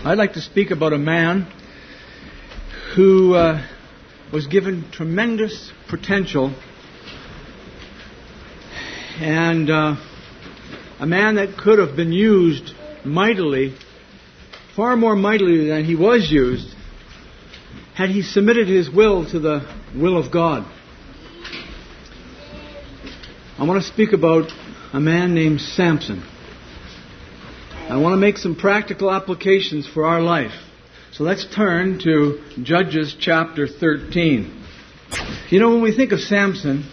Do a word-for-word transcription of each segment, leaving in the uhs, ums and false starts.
I'd like to speak about a man who uh, was given tremendous potential, and uh, a man that could have been used mightily, far more mightily than he was used, had he submitted his will to the will of God. I want to speak about a man named Samson. I want to make some practical applications for our life. So let's turn to Judges chapter thirteen. You know, when we think of Samson,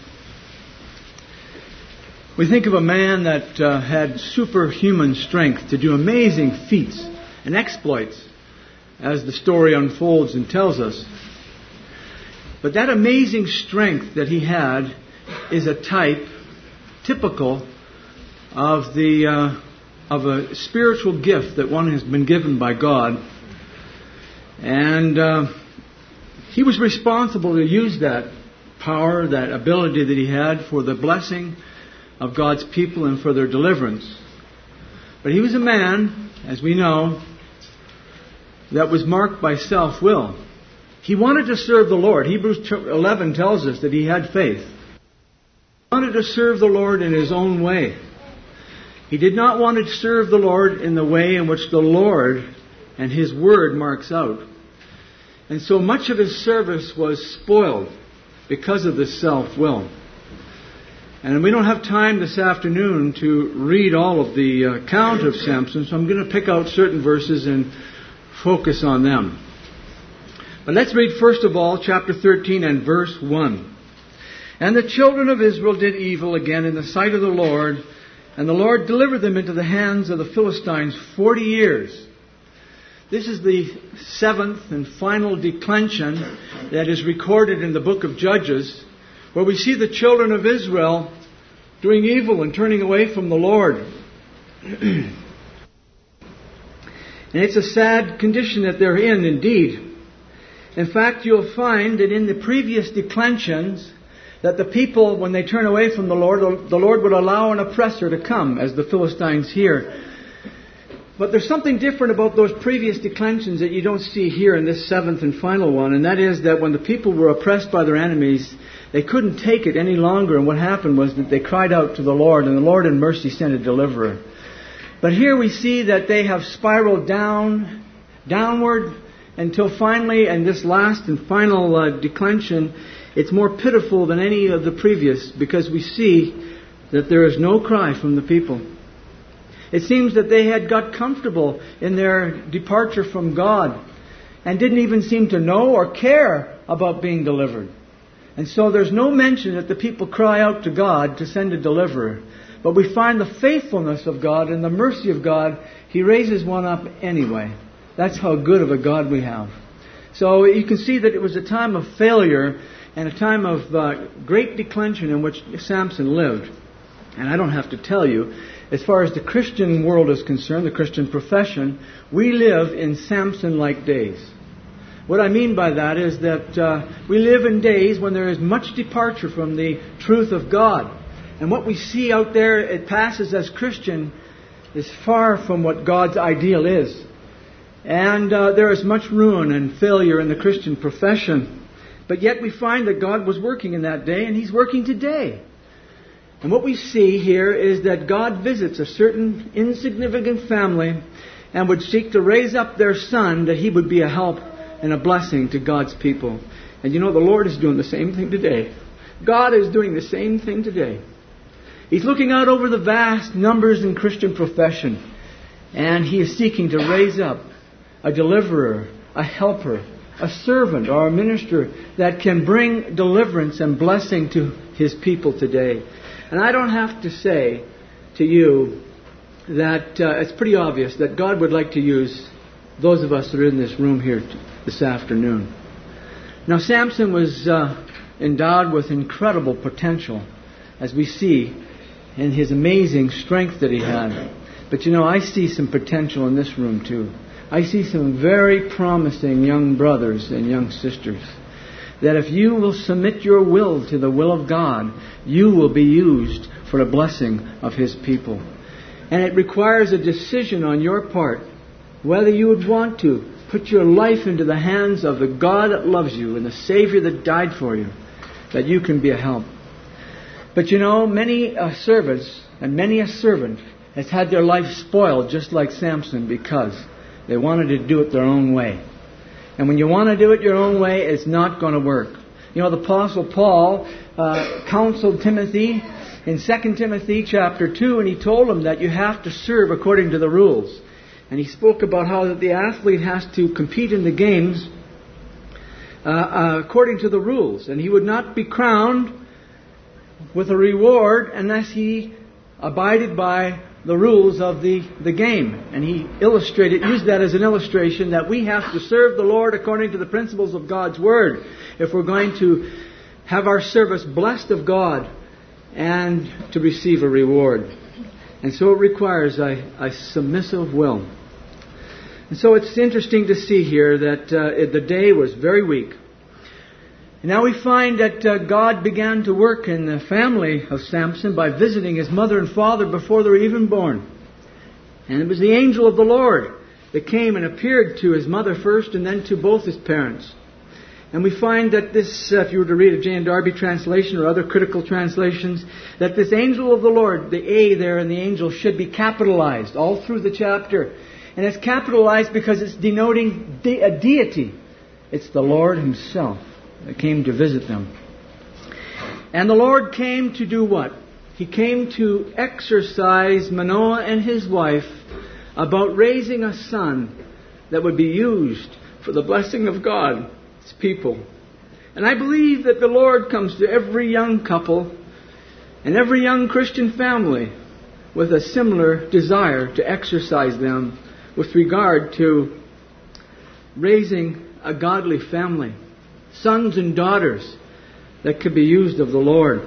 we think of a man that uh, had superhuman strength to do amazing feats and exploits, as the story unfolds and tells us. But that amazing strength that he had is a type, typical of the uh, of a spiritual gift that one has been given by God. And uh, he was responsible to use that power, that ability that he had for the blessing of God's people and for their deliverance. But he was a man, as we know, that was marked by self-will. He wanted to serve the Lord. Hebrews eleven tells us that he had faith. He wanted to serve the Lord in his own way. He did not want to serve the Lord in the way in which the Lord and His Word marks out. And so much of his service was spoiled because of this self-will. And we don't have time this afternoon to read all of the account of Samson, so I'm going to pick out certain verses and focus on them. But let's read first of all chapter thirteen and verse one. And the children of Israel did evil again in the sight of the Lord, and the Lord delivered them into the hands of the Philistines forty years. This is the seventh and final declension that is recorded in the book of Judges, where we see the children of Israel doing evil and turning away from the Lord. And it's a sad condition that they're in, indeed. In fact, you'll find that in the previous declensions, that the people, when they turn away from the Lord, the Lord would allow an oppressor to come, as the Philistines here. But there's something different about those previous declensions that you don't see here in this seventh and final one, and that is that when the people were oppressed by their enemies, they couldn't take it any longer, and what happened was that they cried out to the Lord, and the Lord in mercy sent a deliverer. But here we see that they have spiraled down, downward, until finally, in this last and final uh, declension, it's more pitiful than any of the previous, because we see that there is no cry from the people. It seems that they had got comfortable in their departure from God and didn't even seem to know or care about being delivered. And so there's no mention that the people cry out to God to send a deliverer. But we find the faithfulness of God and the mercy of God. He raises one up anyway. That's how good of a God we have. So you can see that it was a time of failure and a time of uh, great declension in which Samson lived. And I don't have to tell you, as far as the Christian world is concerned, the Christian profession, we live in Samson-like days. What I mean by that is that uh, we live in days when there is much departure from the truth of God. And what we see out there, it passes as Christian, is far from what God's ideal is. And uh, there is much ruin and failure in the Christian profession. But yet we find that God was working in that day, and He's working today. And what we see here is that God visits a certain insignificant family and would seek to raise up their son that he would be a help and a blessing to God's people. And you know, the Lord is doing the same thing today. God is doing the same thing today. He's looking out over the vast numbers in Christian profession, and He is seeking to raise up a deliverer, a helper, a servant or a minister that can bring deliverance and blessing to His people today. And I don't have to say to you that uh, it's pretty obvious that God would like to use those of us that are in this room here t- this afternoon. Now, Samson was uh, endowed with incredible potential, as we see in his amazing strength that he had. But you know, I see some potential in this room too. I see some very promising young brothers and young sisters that if you will submit your will to the will of God, you will be used for the blessing of His people. And it requires a decision on your part whether you would want to put your life into the hands of the God that loves you and the Savior that died for you, that you can be a help. But you know, many uh, servants and many a servant has had their life spoiled just like Samson because they wanted to do it their own way. And when you want to do it your own way, it's not going to work. You know, the Apostle Paul uh, counseled Timothy in Second Timothy chapter two, and he told him that you have to serve according to the rules. And he spoke about how that the athlete has to compete in the games uh, uh, according to the rules. And he would not be crowned with a reward unless he abided by the rules of the, the game. And he illustrated, used that as an illustration that we have to serve the Lord according to the principles of God's Word if we're going to have our service blessed of God and to receive a reward. And so it requires a, a submissive will. And so it's interesting to see here that uh, the day was very weak. And now we find that uh, God began to work in the family of Samson by visiting his mother and father before they were even born. And it was the angel of the Lord that came and appeared to his mother first and then to both his parents. And we find that this, uh, if you were to read a Jan Darby translation or other critical translations, that this angel of the Lord, the A there in the angel, should be capitalized all through the chapter. And it's capitalized because it's denoting de- a deity. It's the Lord Himself that came to visit them. And the Lord came to do what? He came to exercise Manoah and his wife about raising a son that would be used for the blessing of God, His people. And I believe that the Lord comes to every young couple and every young Christian family with a similar desire to exercise them with regard to raising a godly family. Sons and daughters that could be used of the Lord.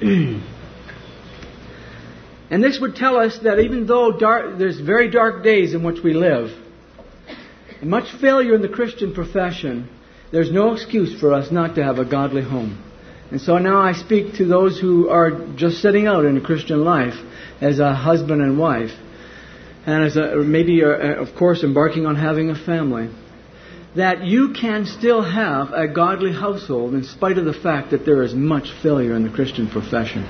And this would tell us that even though dark, there's very dark days in which we live, and much failure in the Christian profession, there's no excuse for us not to have a godly home. And so now I speak to those who are just setting out in a Christian life as a husband and wife, and as a, maybe, uh, of course, embarking on having a family, that you can still have a godly household in spite of the fact that there is much failure in the Christian profession.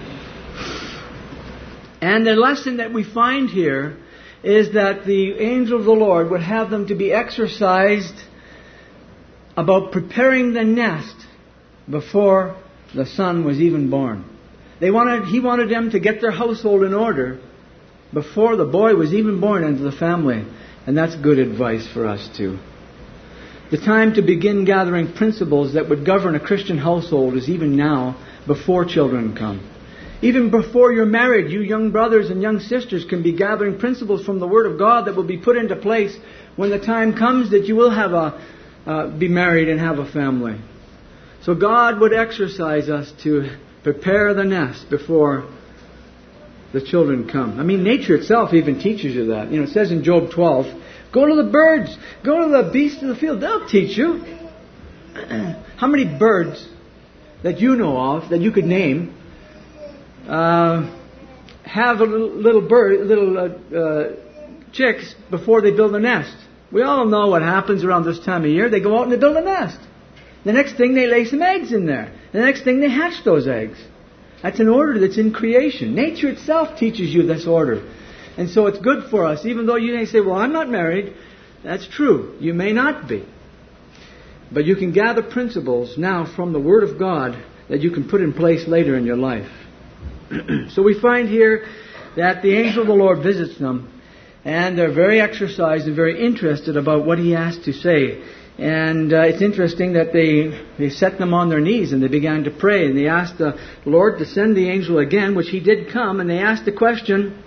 And the lesson that we find here is that the angel of the Lord would have them to be exercised about preparing the nest before the son was even born. They wanted, he wanted them to get their household in order before the boy was even born into the family. And that's good advice for us too. The time to begin gathering principles that would govern a Christian household is even now, before children come. Even before you're married, you young brothers and young sisters can be gathering principles from the Word of God that will be put into place when the time comes that you will have a uh, be married and have a family. So God would exercise us to prepare the nest before the children come. I mean, nature itself even teaches you that. You know, it says in Job twelve, go to the birds, go to the beasts of the field. They'll teach you. How many birds that you know of, that you could name, uh, have a little, little bird, little uh, uh, chicks before they build a nest? We all know what happens around this time of year. They go out and they build a nest. The next thing, they lay some eggs in there. The next thing, they hatch those eggs. That's an order that's in creation. Nature itself teaches you this order. And so it's good for us, even though you may say, well, I'm not married. That's true. You may not be. But you can gather principles now from the Word of God that you can put in place later in your life. So we find here that the angel of the Lord visits them, and they're very exercised and very interested about what he has to say. And uh, it's interesting that they, they set them on their knees and they began to pray. And they asked the Lord to send the angel again, which he did come. And they asked the question,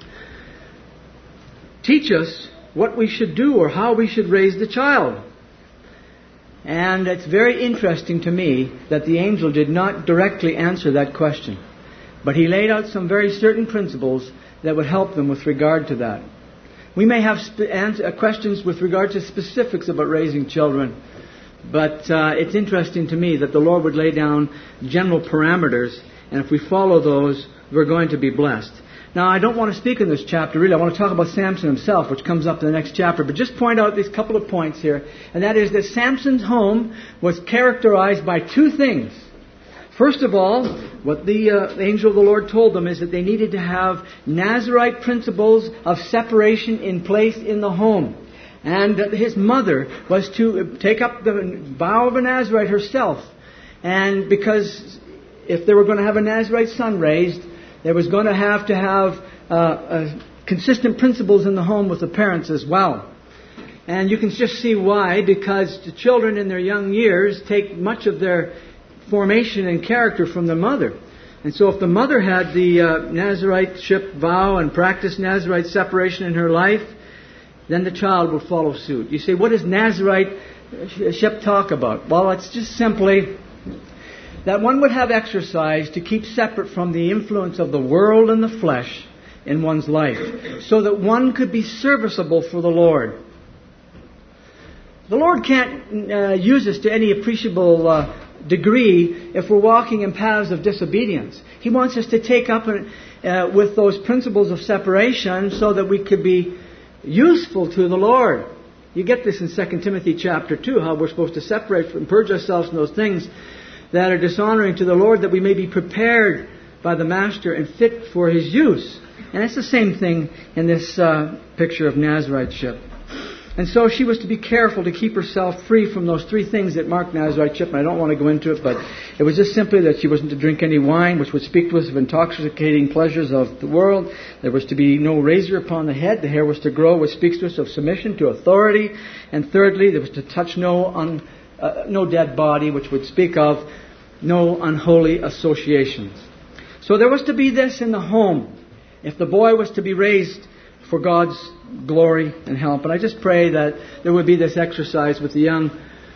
teach us what we should do or how we should raise the child. And it's very interesting to me that the angel did not directly answer that question. But he laid out some very certain principles that would help them with regard to that. We may have sp- answer, uh, questions with regard to specifics about raising children. But uh, it's interesting to me that the Lord would lay down general parameters. And if we follow those, we're going to be blessed. Now, I don't want to speak in this chapter, really. I want to talk about Samson himself, which comes up in the next chapter. But just point out these couple of points here. And that is that Samson's home was characterized by two things. First of all, what the uh, angel of the Lord told them is that they needed to have Nazirite principles of separation in place in the home. And uh, his mother was to take up the vow of a Nazirite herself. And because if they were going to have a Nazirite son raised, there was going to have to have uh, uh, consistent principles in the home with the parents as well. And you can just see why, because the children in their young years take much of their formation and character from the mother. And so if the mother had the uh, Naziriteship vow and practiced Nazirite separation in her life, then the child will follow suit. You say, what does Naziriteship talk about? Well, it's just simply that one would have exercise to keep separate from the influence of the world and the flesh in one's life, so that one could be serviceable for the Lord. The Lord can't uh, use us to any appreciable uh, degree if we're walking in paths of disobedience. He wants us to take up uh, with those principles of separation so that we could be useful to the Lord. You get this in Second Timothy chapter two, how we're supposed to separate and purge ourselves from those things that are dishonoring to the Lord, that we may be prepared by the Master and fit for His use. And it's the same thing in this uh, picture of Naziriteship. And so she was to be careful to keep herself free from those three things that mark Naziriteship. And I don't want to go into it, but it was just simply that she wasn't to drink any wine, which would speak to us of intoxicating pleasures of the world. There was to be no razor upon the head. The hair was to grow, which speaks to us of submission to authority. And thirdly, there was to touch no un Uh, no dead body, which would speak of no unholy associations. So there was to be this in the home if the boy was to be raised for God's glory and help. And I just pray that there would be this exercise with the young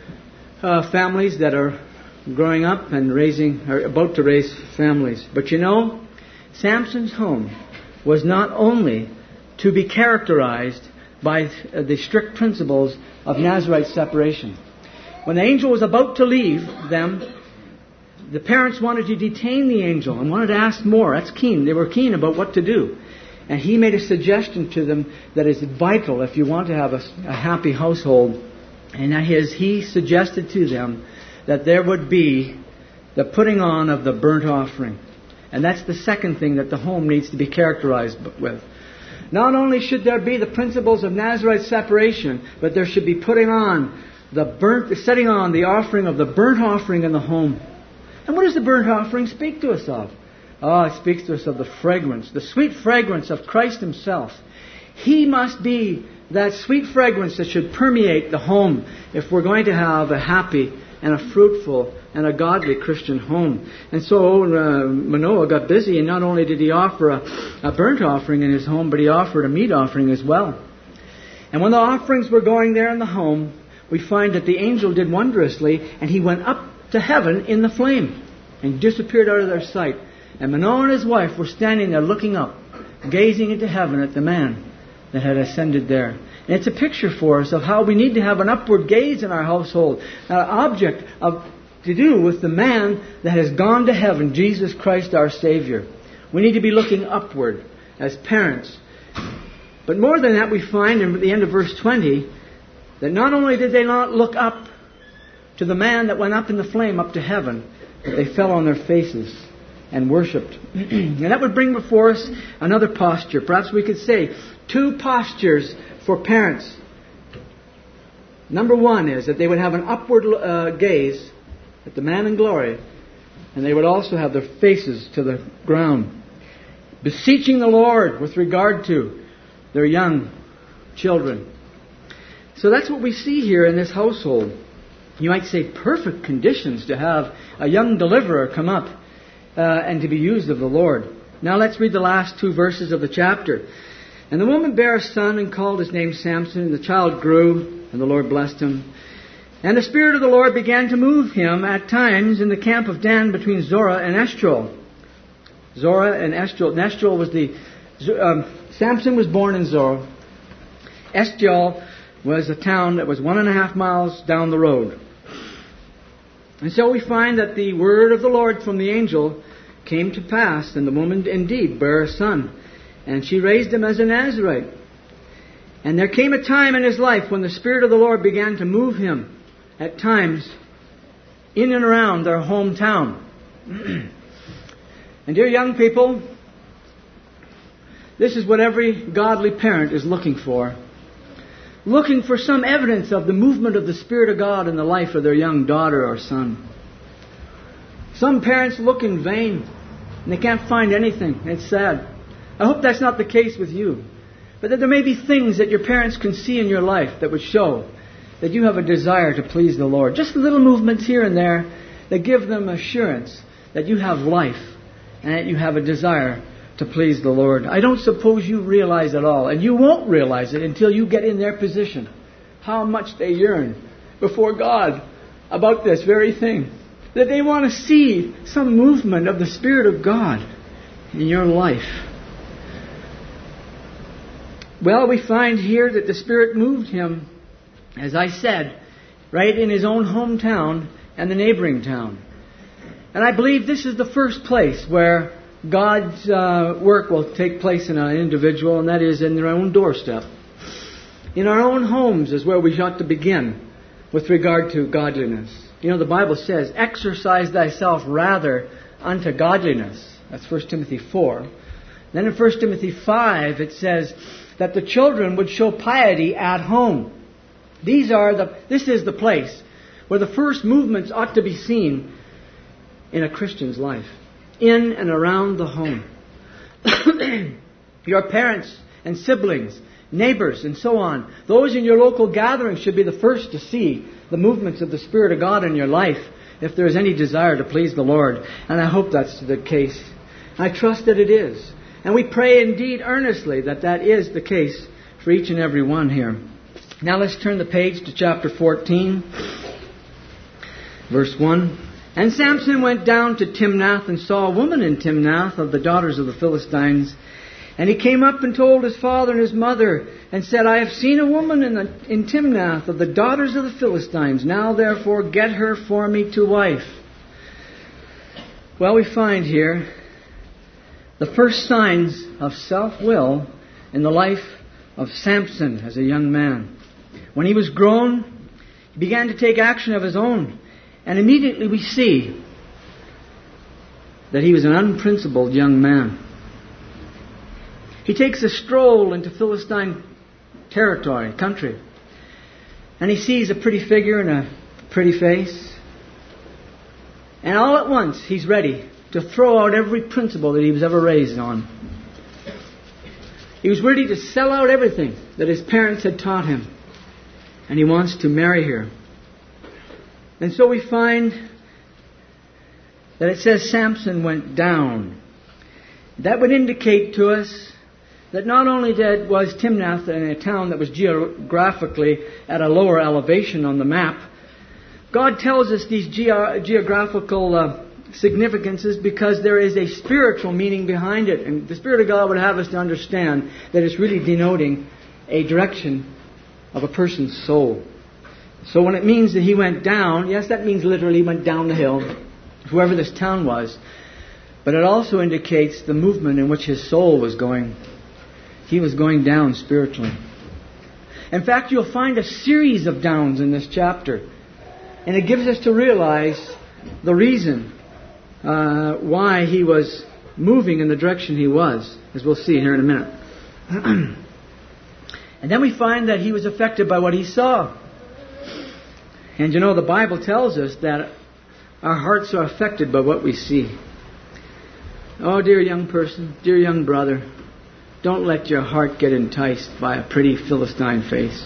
uh, families that are growing up and raising, or about to raise families. But you know, Samson's home was not only to be characterized by the strict principles of Nazirite separation. When the angel was about to leave them, the parents wanted to detain the angel and wanted to ask more. That's keen. They were keen about what to do. And he made a suggestion to them that is vital if you want to have a, a happy household. And that is, he suggested to them that there would be the putting on of the burnt offering. And that's the second thing that the home needs to be characterized with. Not only should there be the principles of Nazirite separation, but there should be putting on the burnt, setting on the offering of the burnt offering in the home. And what does the burnt offering speak to us of? Oh, it speaks to us of the fragrance, the sweet fragrance of Christ Himself. He must be that sweet fragrance that should permeate the home if we're going to have a happy and a fruitful and a godly Christian home. And so uh, Manoah got busy, and not only did he offer a, a burnt offering in his home, but he offered a meat offering as well. And when the offerings were going there in the home, we find that the angel did wondrously, and he went up to heaven in the flame and disappeared out of their sight. And Manoah and his wife were standing there looking up, gazing into heaven at the man that had ascended there. And it's a picture for us of how we need to have an upward gaze in our household, an object of to do with the man that has gone to heaven, Jesus Christ our Savior. We need to be looking upward as parents. But more than that, we find in the end of verse twenty that not only did they not look up to the man that went up in the flame up to heaven, but they fell on their faces and worshipped. And that would bring before us another posture. Perhaps we could say two postures for parents. Number one is that they would have an upward uh, gaze at the man in glory, and they would also have their faces to the ground, beseeching the Lord with regard to their young children. So that's what we see here in this household. You might say perfect conditions to have a young deliverer come up uh, and to be used of the Lord. Now let's read the last two verses of the chapter. And the woman bare a son and called his name Samson. And the child grew, and the Lord blessed him. And the Spirit of the Lord began to move him at times in the camp of Dan between Zorah and Eshtaol. Zorah and Eshtaol. And Eshtaol was the... Um, Samson was born in Zorah. Eshtaol was a town that was one and a half miles down the road. And so we find that the word of the Lord from the angel came to pass, and the woman indeed bare a son. And she raised him as a Nazarite. And there came a time in his life when the Spirit of the Lord began to move him at times in and around their hometown. And dear young people, this is what every godly parent is looking for. Looking for some evidence of the movement of the Spirit of God in the life of their young daughter or son. Some parents look in vain and they can't find anything. It's sad. I hope that's not the case with you. But that there may be things that your parents can see in your life that would show that you have a desire to please the Lord. Just little movements here and there that give them assurance that you have life and that you have a desire to please the Lord. I don't suppose you realize at all, and you won't realize it until you get in their position, how much they yearn before God about this very thing. That they want to see some movement of the Spirit of God in your life. Well, we find here that the Spirit moved him, as I said, right in his own hometown and the neighboring town. And I believe this is the first place where God's uh, work will take place in an individual, and that is in their own doorstep. In our own homes is where we ought to begin with regard to godliness. You know, the Bible says, exercise thyself rather unto godliness. That's First Timothy four. Then in First Timothy five, it says that the children would show piety at home. These are the. This is the place where the first movements ought to be seen in a Christian's life. In and around the home. Your parents and siblings, neighbors, and so on. Those in your local gatherings should be the first to see the movements of the Spirit of God in your life if there is any desire to please the Lord. And I hope that's the case. I trust that it is. And we pray indeed earnestly that that is the case for each and every one here. Now let's turn the page to chapter fourteen, verse one. And Samson went down to Timnath and saw a woman in Timnath of the daughters of the Philistines. And he came up and told his father and his mother and said, I have seen a woman in, the, in Timnath of the daughters of the Philistines. Now therefore get her for me to wife. Well, we find here the first signs of self-will in the life of Samson as a young man. When he was grown, he began to take action of his own. And immediately we see that he was an unprincipled young man. He takes a stroll into Philistine territory, country. And he sees a pretty figure and a pretty face. And all at once he's ready to throw out every principle that he was ever raised on. He was ready to sell out everything that his parents had taught him. And he wants to marry her. And so we find that it says Samson went down. That would indicate to us that not only did, was Timnath a town that was geographically at a lower elevation on the map, God tells us these ge- geographical uh, significances because there is a spiritual meaning behind it. And the Spirit of God would have us to understand that it's really denoting a direction of a person's soul. So when it means that he went down, yes, that means literally he went down the hill, whoever this town was. But it also indicates the movement in which his soul was going. He was going down spiritually. In fact, you'll find a series of downs in this chapter. And it gives us to realize the reason uh, why he was moving in the direction he was, as we'll see here in a minute. And then we find that he was affected by what he saw. And you know, the Bible tells us that our hearts are affected by what we see. Oh, dear young person, dear young brother, don't let your heart get enticed by a pretty Philistine face.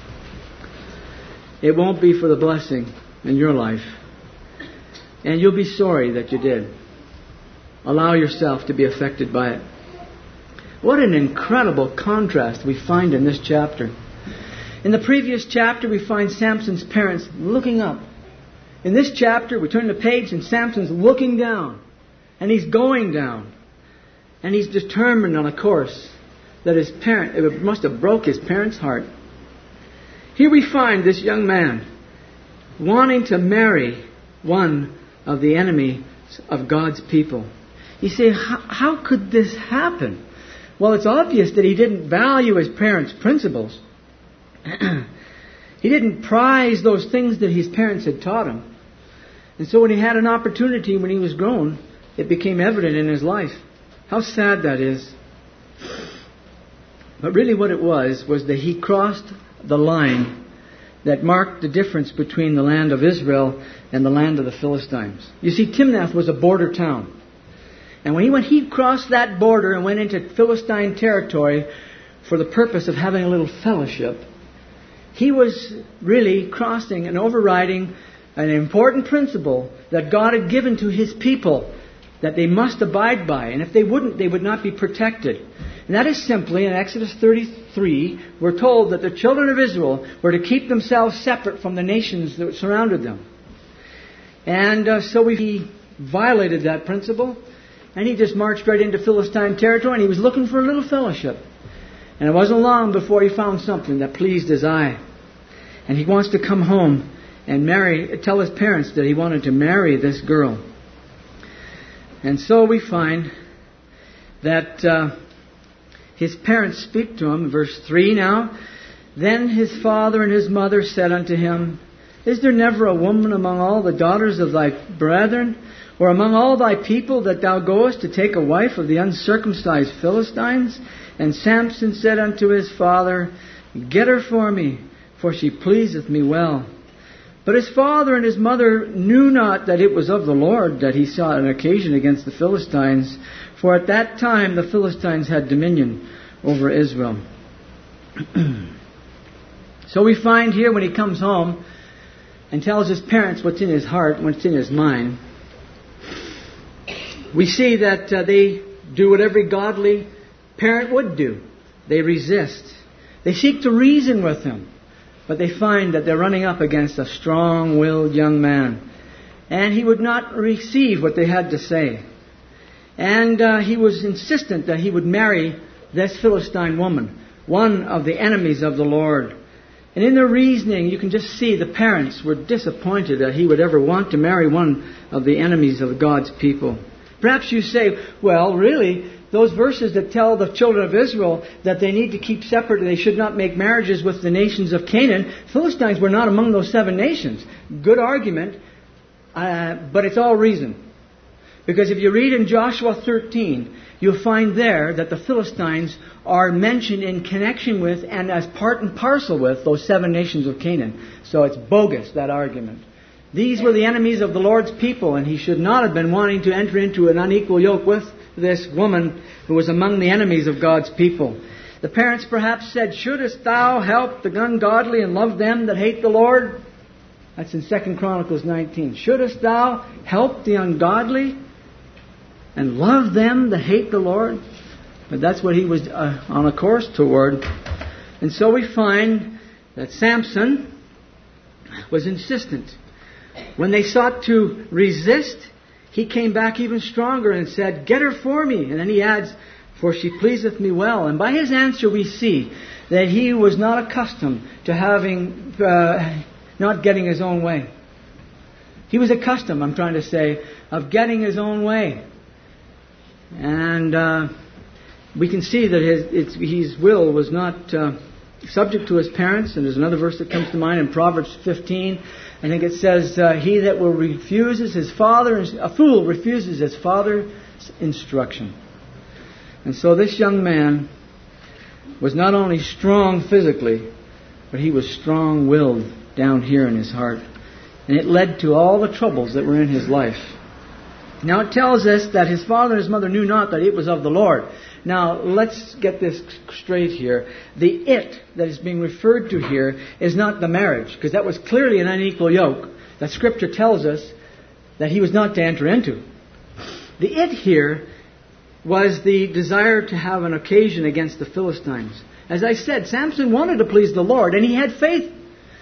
It won't be for the blessing in your life. And you'll be sorry that you did. Allow yourself to be affected by it. What an incredible contrast we find in this chapter. In the previous chapter, we find Samson's parents looking up. In this chapter, we turn the page and Samson's looking down. And he's going down. And he's determined on a course that his parent, it must have broke his parents' heart. Here we find this young man wanting to marry one of the enemies of God's people. You say, how, how could this happen? Well, it's obvious that he didn't value his parents' principles. He didn't prize those things that his parents had taught him. And so when he had an opportunity when he was grown, it became evident in his life. How sad that is. But really what it was, was that he crossed the line that marked the difference between the land of Israel and the land of the Philistines. You see, Timnath was a border town. And when he went, he crossed that border and went into Philistine territory for the purpose of having a little fellowship. He was really crossing and overriding an important principle that God had given to His people that they must abide by. And if they wouldn't, they would not be protected. And that is simply, in Exodus thirty-three, we're told that the children of Israel were to keep themselves separate from the nations that surrounded them. And uh, so he violated that principle. And he just marched right into Philistine territory, and he was looking for a little fellowship. And it wasn't long before he found something that pleased his eye. And he wants to come home and marry, tell his parents that he wanted to marry this girl. And so we find that uh, his parents speak to him, verse three now. Then his father and his mother said unto him, Is there never a woman among all the daughters of thy brethren, or among all thy people, that thou goest to take a wife of the uncircumcised Philistines? And Samson said unto his father, Get her for me, for she pleaseth me well. But his father and his mother knew not that it was of the Lord that he sought an occasion against the Philistines, for at that time the Philistines had dominion over Israel. So we find here when he comes home and tells his parents what's in his heart, what's in his mind, we see that uh, they do what every godly parent would do. They resist. They seek to reason with him. But they find that they're running up against a strong-willed young man. And he would not receive what they had to say. And uh, he was insistent that he would marry this Philistine woman, one of the enemies of the Lord. And in their reasoning, you can just see the parents were disappointed that he would ever want to marry one of the enemies of God's people. Perhaps you say, well, really, those verses that tell the children of Israel that they need to keep separate and they should not make marriages with the nations of Canaan, Philistines were not among those seven nations. Good argument, uh, but it's all reason. Because if you read in Joshua thirteen, you'll find there that the Philistines are mentioned in connection with and as part and parcel with those seven nations of Canaan. So it's bogus, that argument. These were the enemies of the Lord's people, and he should not have been wanting to enter into an unequal yoke with this woman who was among the enemies of God's people. The parents perhaps said, Shouldest thou help the ungodly and love them that hate the Lord? That's in Second Chronicles nineteen. Shouldest thou help the ungodly and love them that hate the Lord? But that's what he was uh, on a course toward. And so we find that Samson was insistent. When they sought to resist, he came back even stronger and said, Get her for me. And then he adds, For she pleaseth me well. And by his answer we see that he was not accustomed to having, uh, not getting his own way. He was accustomed, I'm trying to say, of getting his own way. And uh, we can see that his, it's, his will was not uh, subject to his parents. And there's another verse that comes to mind in Proverbs fifteen. I think it says, uh, He that will refuses his father, a fool refuses his father's instruction. And so this young man was not only strong physically, but he was strong-willed down here in his heart. And it led to all the troubles that were in his life. Now it tells us that his father and his mother knew not that it was of the Lord. Now, let's get this straight here. The it that is being referred to here is not the marriage, because that was clearly an unequal yoke that Scripture tells us that he was not to enter into. The it here was the desire to have an occasion against the Philistines. As I said, Samson wanted to please the Lord, and he had faith.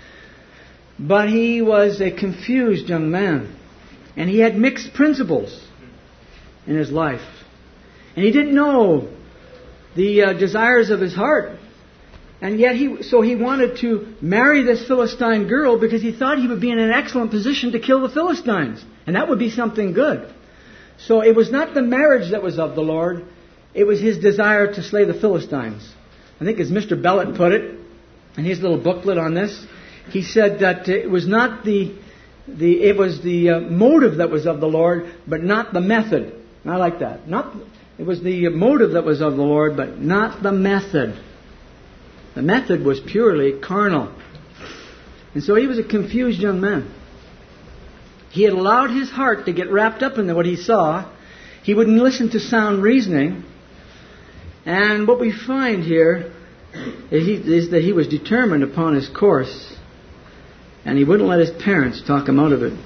But he was a confused young man, and he had mixed principles in his life. And he didn't know the uh, desires of his heart. And yet he, so he wanted to marry this Philistine girl because he thought he would be in an excellent position to kill the Philistines. And that would be something good. So it was not the marriage that was of the Lord. it was his desire to slay the Philistines. I think as Mister Bellet put it in his little booklet on this, he said that it was not the, the it was the uh, motive that was of the Lord, but not the method. And I like that. Not, it was the motive that was of the Lord, but not the method. The method was purely carnal. And so he was a confused young man. He had allowed his heart to get wrapped up in what he saw. He wouldn't listen to sound reasoning. And what we find here is that he was determined upon his course. And he wouldn't let his parents talk him out of it.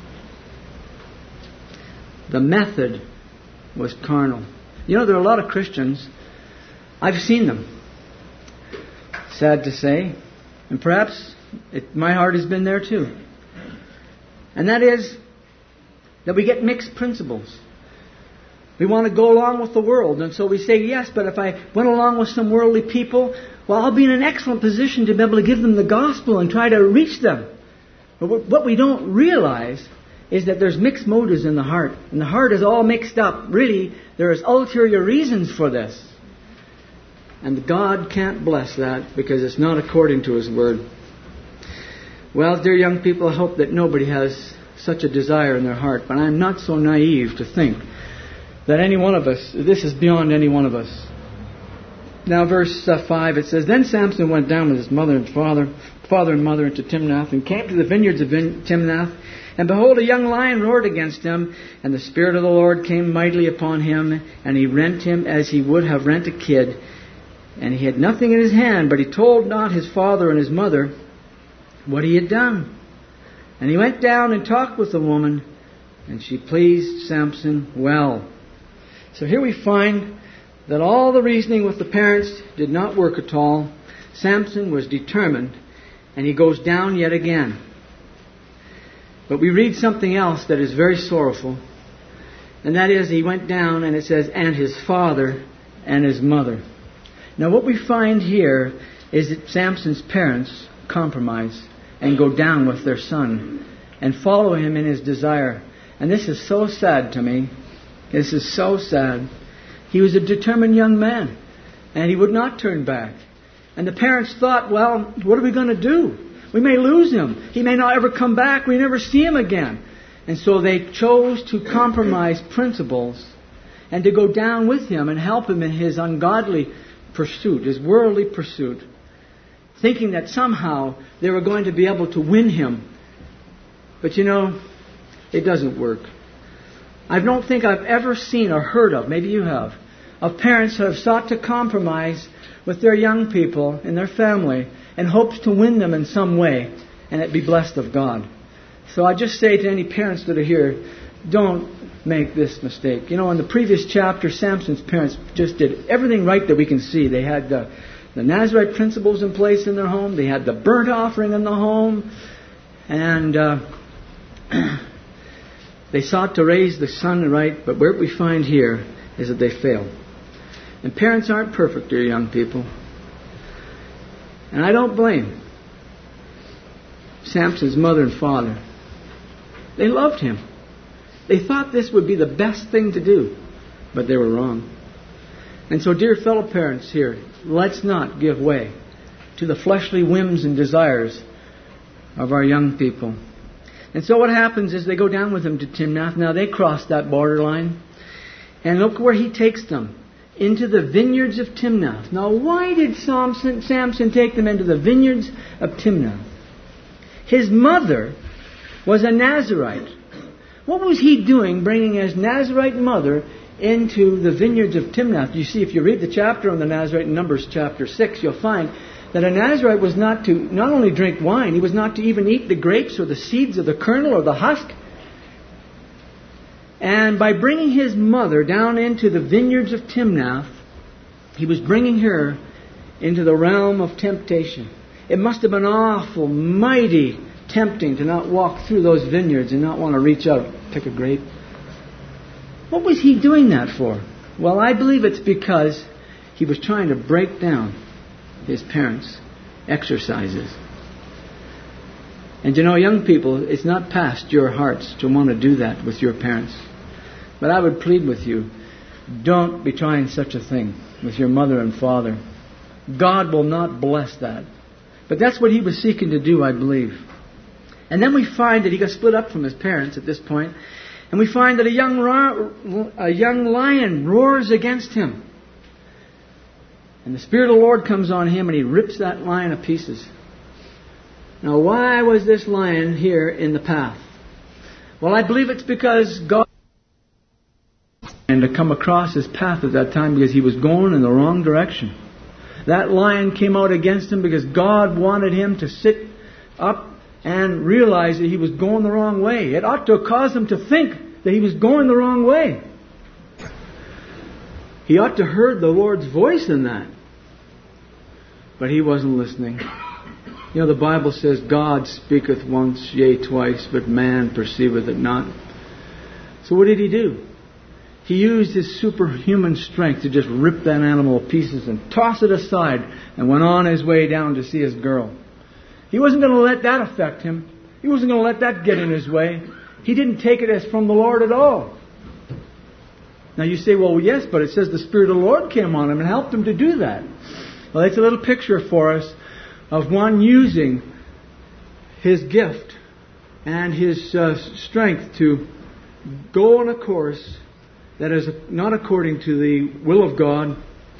The method was carnal. You know, there are a lot of Christians, I've seen them, sad to say, and perhaps it, my heart has been there too. And that is that we get mixed principles. We want to go along with the world, and so we say, yes, but if I went along with some worldly people, well, I'll be in an excellent position to be able to give them the gospel and try to reach them. But what we don't realize is that there's mixed motives in the heart. And the heart is all mixed up. Really, there's ulterior reasons for this. And God can't bless that because it's not according to His Word. Well, dear young people, I hope that nobody has such a desire in their heart. But I'm not so naive to think that any one of us, this is beyond any one of us. Now, verse uh, five, it says, Then Samson went down with his mother and father, father and mother into Timnath, and came to the vineyards of Timnath. And behold, a young lion roared against him, and the Spirit of the Lord came mightily upon him, and he rent him as he would have rent a kid. And he had nothing in his hand, but he told not his father and his mother what he had done. And he went down and talked with the woman, and she pleased Samson well. So here we find that all the reasoning with the parents did not work at all. Samson was determined, and he goes down yet again. But we read something else that is very sorrowful. And that is, he went down, and it says, and his father and his mother. Now what we find here is that Samson's parents compromise and go down with their son and follow him in his desire. And this is so sad to me. This is so sad. He was a determined young man, and he would not turn back. And the parents thought, well, what are we going to do? We may lose him. He may not ever come back. We never see him again. And so they chose to compromise principles and to go down with him and help him in his ungodly pursuit, his worldly pursuit, thinking that somehow they were going to be able to win him. But you know, it doesn't work. I don't think I've ever seen or heard of, maybe you have, of parents who have sought to compromise with their young people in their family and hopes to win them in some way and it be blessed of God. So I just say to any parents that are here, don't make this mistake. You know, in the previous chapter, Samson's parents just did everything right that we can see. They had the, the Nazirite principles in place in their home. They had the burnt offering in the home. And uh, they sought to raise the son right. But what we find here is that they failed. And parents aren't perfect, dear young people. And I don't blame Samson's mother and father. They loved him. They thought this would be the best thing to do, but they were wrong. And so, dear fellow parents here, let's not give way to the fleshly whims and desires of our young people. And so what happens is they go down with him to Timnath. Now they cross that borderline. And look where he takes them. Into the vineyards of Timnath. Now why did Samson, Samson take them into the vineyards of Timnath? His mother was a Nazirite. What was he doing bringing his Nazirite mother into the vineyards of Timnath? You see, if you read the chapter on the Nazirite in Numbers chapter six, you'll find that a Nazirite was not to not only drink wine, he was not to even eat the grapes or the seeds of the kernel or the husk. And by bringing his mother down into the vineyards of Timnath, he was bringing her into the realm of temptation. It must have been awful, mighty tempting to not walk through those vineyards and not want to reach out, pick a grape. What was he doing that for? Well, I believe it's because he was trying to break down his parents' exercises. And you know, young people, it's not past your hearts to want to do that with your parents. But I would plead with you, Don't be trying such a thing with your mother and father. God will not bless that. But that's what he was seeking to do, I believe. And then we find that he got split up from his parents at this point. And we find that a young, ro- a young lion roars against him. And the Spirit of the Lord comes on him and he rips that lion to pieces. Now, why was this lion here in the path? Well, I believe it's because God and to come across his path at that time because he was going in the wrong direction. That lion came out against him because God wanted him to sit up and realize that he was going the wrong way. It ought to have caused him to think that he was going the wrong way. He ought to have heard the Lord's voice in that. But he wasn't listening. You know, the Bible says, God speaketh once, yea, twice, but man perceiveth it not. So what did he do? He used his superhuman strength to just rip that animal to pieces and toss it aside and went on his way down to see his girl. He wasn't going to let that affect him. He wasn't going to let that get in his way. He didn't take it as from the Lord at all. Now you say, well, yes, but it says the Spirit of the Lord came on him and helped him to do that. Well, that's a little picture for us of one using his gift and his uh, strength to go on a course that is not according to the will of God,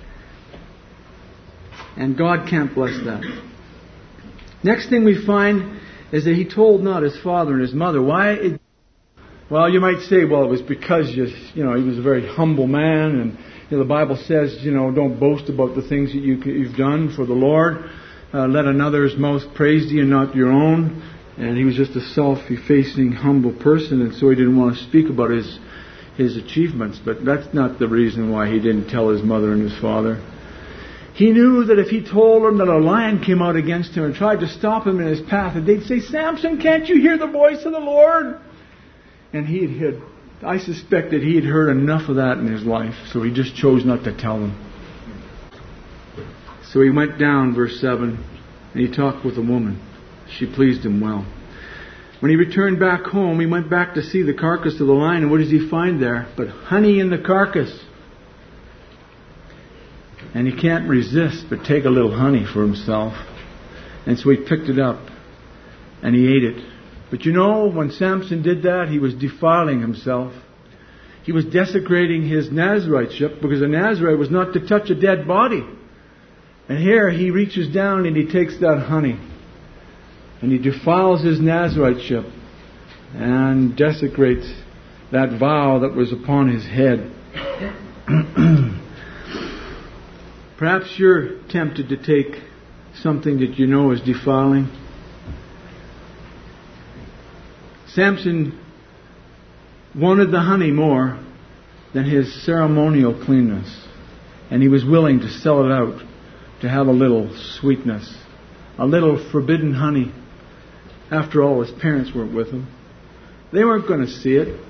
and God can't bless that. Next thing we find is that he told not his father and his mother. Why? It, well, you might say, well, it was because you, you know he was a very humble man, and you know, the Bible says, you know, don't boast about the things that you, you've done for the Lord. Uh, let another's mouth praise thee and not your own. And he was just a self-effacing, humble person, and so he didn't want to speak about his his achievements. But that's not the reason why he didn't tell his mother and his father. He knew that if he told them that a lion came out against him and tried to stop him in his path, and they'd say, Samson, can't you hear the voice of the Lord? And he had, I suspect that he had heard enough of that in his life, so he just chose not to tell them. So he went down, verse seven, and he talked with a woman. She pleased him well. When he returned back home, he went back to see the carcass of the lion, and what does he find there? But honey in the carcass. And he can't resist but take a little honey for himself. And so he picked it up and he ate it. But you know, when Samson did that, he was defiling himself. He was desecrating his Naziriteship, because a Nazirite was not to touch a dead body. And here he reaches down and he takes that honey and he defiles his Naziriteship and desecrates that vow that was upon his head. Perhaps you're tempted to take something that you know is defiling. Samson wanted the honey more than his ceremonial cleanness. And he was willing to sell it out to have a little sweetness, a little forbidden honey. After all, his parents weren't with him. They weren't going to see it.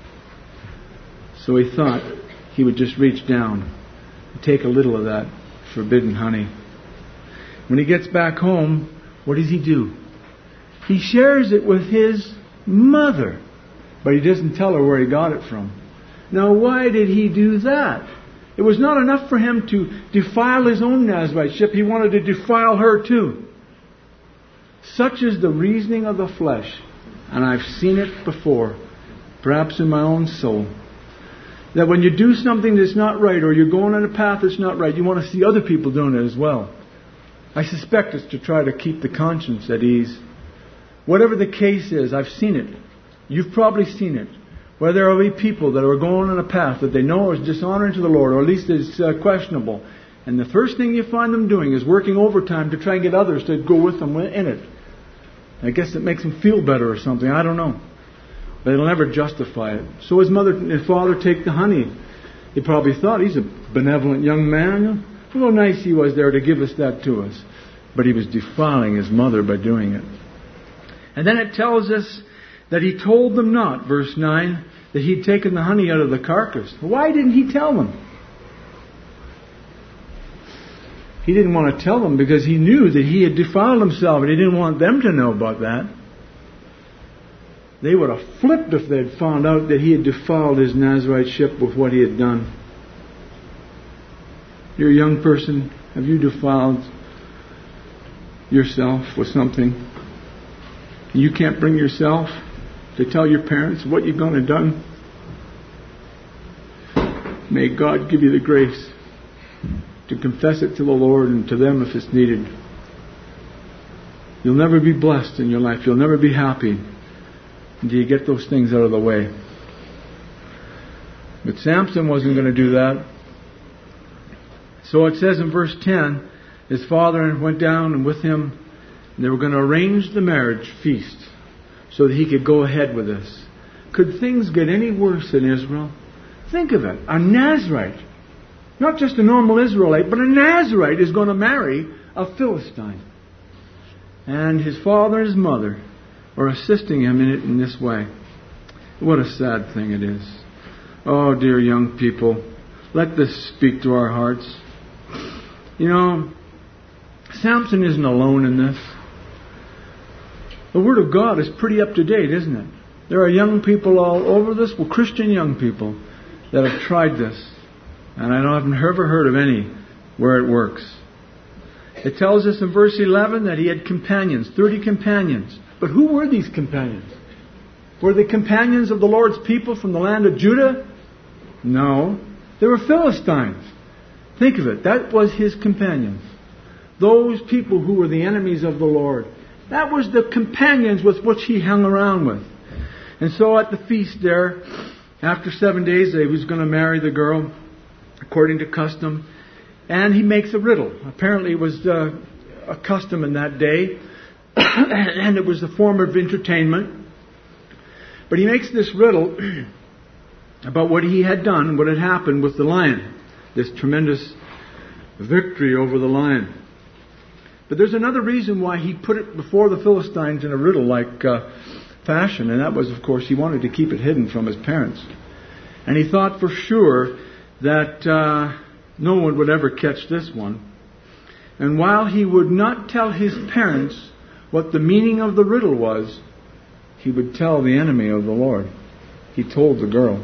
So he thought he would just reach down and take a little of that forbidden honey. When he gets back home, what does he do? He shares it with his mother, but he doesn't tell her where he got it from. Now, why did he do that? It was not enough for him to defile his own Naziriteship. He wanted to defile her too. Such is the reasoning of the flesh. And I've seen it before, perhaps in my own soul. That when you do something that's not right, or you're going on a path that's not right, you want to see other people doing it as well. I suspect it's to try to keep the conscience at ease. Whatever the case is, I've seen it. You've probably seen it. Where there will be people that are going on a path that they know is dishonoring to the Lord, or at least is uh, questionable. And the first thing you find them doing is working overtime to try and get others to go with them in it. I guess it makes them feel better or something. I don't know. But it'll never justify it. So his mother and his father take the honey. He probably thought, he's a benevolent young man. How nice he was there to give us that to us. But he was defiling his mother by doing it. And then it tells us that he told them not, verse nine, that he'd taken the honey out of the carcass. Why didn't he tell them? He didn't want to tell them because he knew that he had defiled himself, and he didn't want them to know about that. They would have flipped if they'd found out that he had defiled his Naziriteship with what he had done. You're a young person. Have you defiled yourself with something? You can't bring yourself to tell your parents what you've gone and done. May God give you the grace to confess it to the Lord and to them if it's needed. You'll never be blessed in your life. You'll never be happy until you get those things out of the way. But Samson wasn't going to do that. So it says in verse ten, his father went down and with him, and they were going to arrange the marriage feast so that he could go ahead with this. Could things get any worse in Israel? Think of it. A Nazarite, not just a normal Israelite, but a Nazarite is going to marry a Philistine. And his father and his mother are assisting him in it in this way. What a sad thing it is. Oh, dear young people, let this speak to our hearts. You know, Samson isn't alone in this. The Word of God is pretty up to date, isn't it? There are young people all over this, well, Christian young people, that have tried this. And I haven't ever heard of any where it works. It tells us in verse eleven that he had companions, thirty companions. But who were these companions? Were they companions of the Lord's people from the land of Judah? No. They were Philistines. Think of it. That was his companions. Those people who were the enemies of the Lord. That was the companions with which he hung around with. And so at the feast there, after seven days, he was going to marry the girl according to custom. And he makes a riddle. Apparently it was uh, a custom in that day. And it was a form of entertainment. But he makes this riddle about what he had done, what had happened with the lion. This tremendous victory over the lion. But there's another reason why he put it before the Philistines in a riddle-like uh, fashion. And that was, of course, he wanted to keep it hidden from his parents. And he thought for sure that uh, no one would ever catch this one. And while he would not tell his parents what the meaning of the riddle was, he would tell the enemy of the Lord. He told the girl.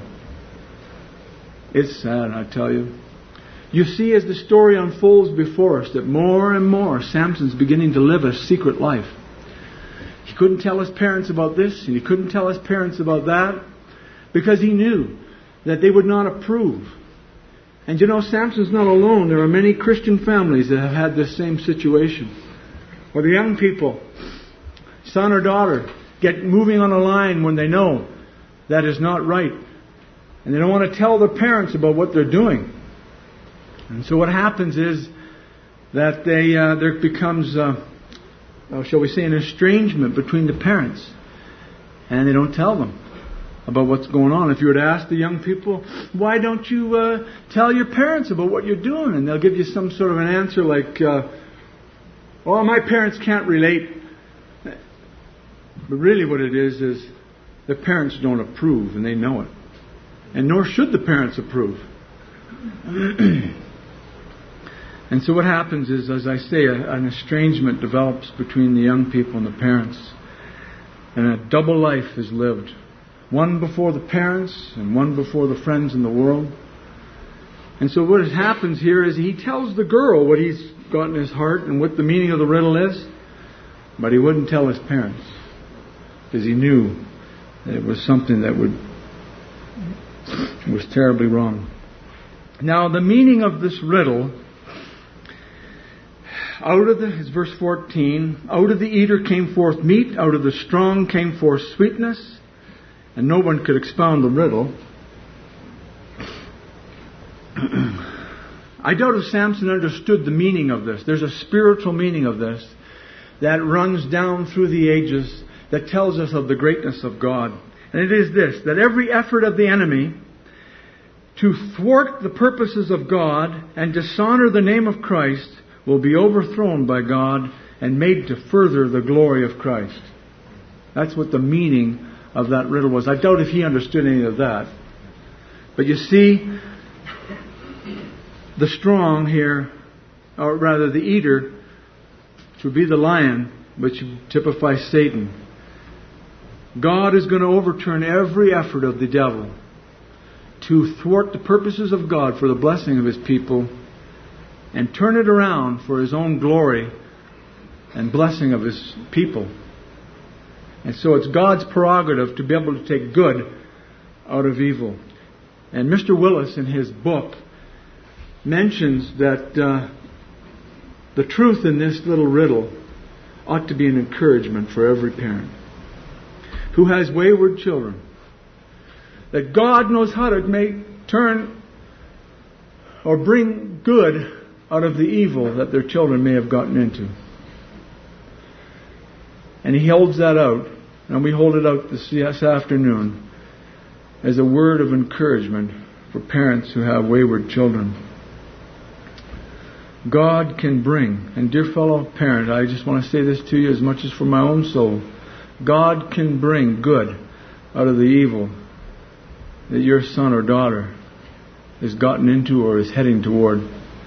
It's sad, I tell you. You see, as the story unfolds before us, that more and more Samson's beginning to live a secret life. He couldn't tell his parents about this, and he couldn't tell his parents about that, because he knew that they would not approve. And you know, Samson's not alone. There are many Christian families that have had this same situation. Where the young people, son or daughter, get moving on a line when they know that is not right. And they don't want to tell their parents about what they're doing. And so what happens is that they uh, there becomes, uh, well, shall we say, an estrangement between the parents. And they don't tell them about what's going on. If you were to ask the young people, why don't you uh, tell your parents about what you're doing? And they'll give you some sort of an answer like, uh, oh, my parents can't relate. But really what it is, is the parents don't approve, and they know it. And nor should the parents approve. And so what happens is, as I say, a, an estrangement develops between the young people and the parents. And a double life is lived. One before the parents and one before the friends in the world. And so what happens here is he tells the girl what he's got in his heart and what the meaning of the riddle is. But he wouldn't tell his parents. Because he knew that it was something that would was terribly wrong. Now the meaning of this riddle, out of the, it's verse fourteen, out of the eater came forth meat, out of the strong came forth sweetness, and no one could expound the riddle. I doubt if Samson understood the meaning of this. There's a spiritual meaning of this that runs down through the ages that tells us of the greatness of God. And it is this, that every effort of the enemy to thwart the purposes of God and dishonor the name of Christ will be overthrown by God and made to further the glory of Christ. That's what the meaning of that riddle was. I doubt if he understood any of that. But you see, the strong here, or rather the eater, which would be the lion, which typifies Satan. God is going to overturn every effort of the devil to thwart the purposes of God for the blessing of His people and turn it around for His own glory and blessing of His people. And so it's God's prerogative to be able to take good out of evil. And Mister Willis, in his book, mentions that uh, the truth in this little riddle ought to be an encouragement for every parent who has wayward children. That God knows how to make, turn, or bring good out of the evil that their children may have gotten into. And He holds that out, and we hold it out this, this afternoon as a word of encouragement for parents who have wayward children. God can bring, and dear fellow parent, I just want to say this to you as much as for my own soul. God can bring good out of the evil that your son or daughter has gotten into or is heading toward.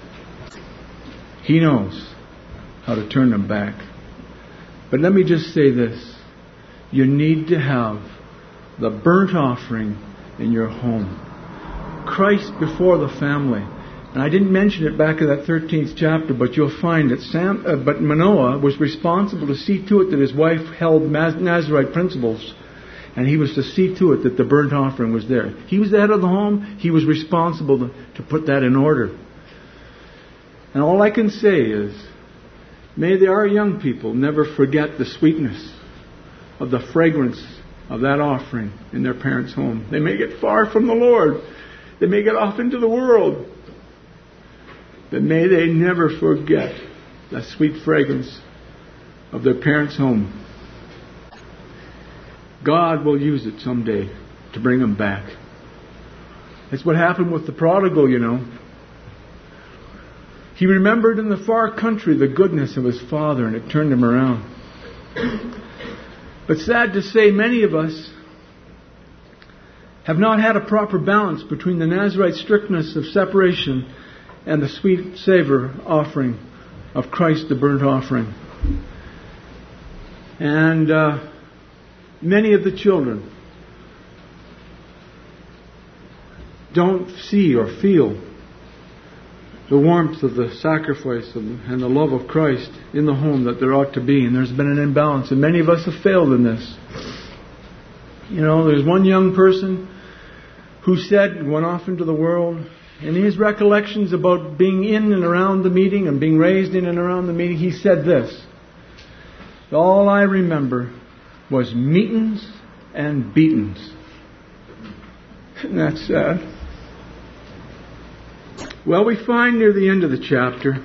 He knows how to turn them back. But let me just say this. You need to have the burnt offering in your home. Christ before the family. And I didn't mention it back in that thirteenth chapter, but you'll find that Sam, uh, but Manoah was responsible to see to it that his wife held Nazirite principles. And he was to see to it that the burnt offering was there. He was the head of the home. He was responsible to, to put that in order. And all I can say is, may the, our young people never forget the sweetness of the fragrance of that offering in their parents' home. They may get far from the Lord. They may get off into the world. But may they never forget the sweet fragrance of their parents' home. God will use it someday to bring them back. That's what happened with the prodigal, you know. He remembered in the far country the goodness of his father, and it turned him around. But sad to say, many of us have not had a proper balance between the Nazirite strictness of separation and the sweet savor offering of Christ, the burnt offering. And uh, many of the children don't see or feel the warmth of the sacrifice and the love of Christ in the home that there ought to be. And there's been an imbalance. And many of us have failed in this. You know, there's one young person who said, went off into the world, and in his recollections about being in and around the meeting and being raised in and around the meeting, he said this: all I remember was meetings and beatings. Isn't that sad? Well, we find near the end of the chapter